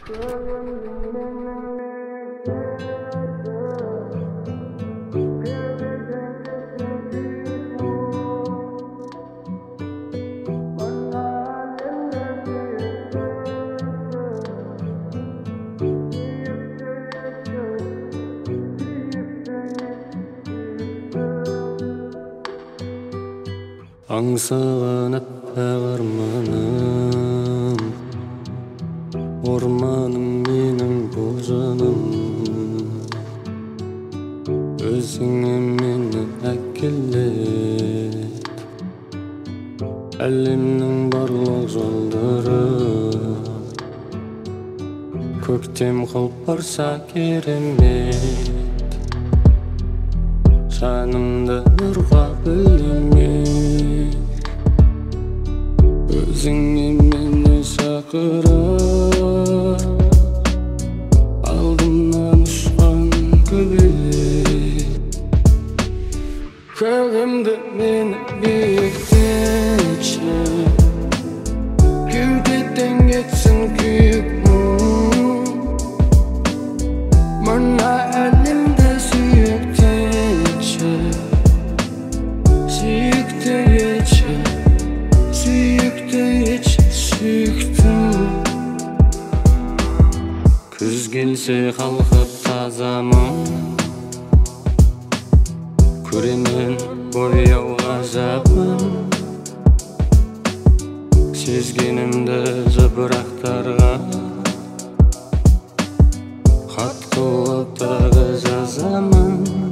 Аңсаған аппақ арманым, орманым менің бұл жаным. Өзіңе мені әкелет, әлемнің барлық жолдары. Көктем қылып барса керемет, жанымды нұрға бөлемек. Өзіңе мені шақырып, алдымнан ұшқан көбелек. Көгімді мені биіктетші, кеудеден кетсін күйік мұң. Мына әлемді сүйіктетші, сүйікті етші, сүйікті етші, сүйіктім. Күз келсе қалқып тазамын, көремін бояу ғажабын. Сезгенімді жапырақтарға хат қылып тағы жазамын.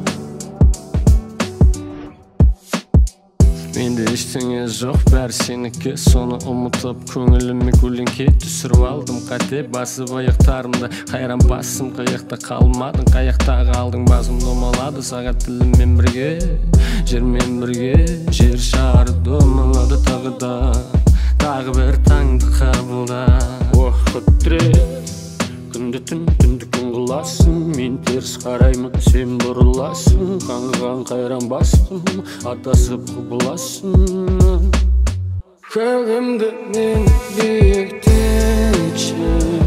Менде ештеңе жоқ, бәрі сенікі. Соны ұмытып көңіліме көлеңке түсіріп алдым. Қате басып аяқтарымда, қайран басым қаяқта қалмадың. Қаяқта қалдың, басым домалады сағат тіліммен бірге, жермен бірге. Жер шары домалады тағы да, тағы бір таңды қабылда. Ох, құдірет, күнді түн, түнді күн қыласың. Мен теріс қараймын, сен бұрыласың. Қаңғыған қайран бастым, атасып құбыласың. Көгімді мені биіктетші,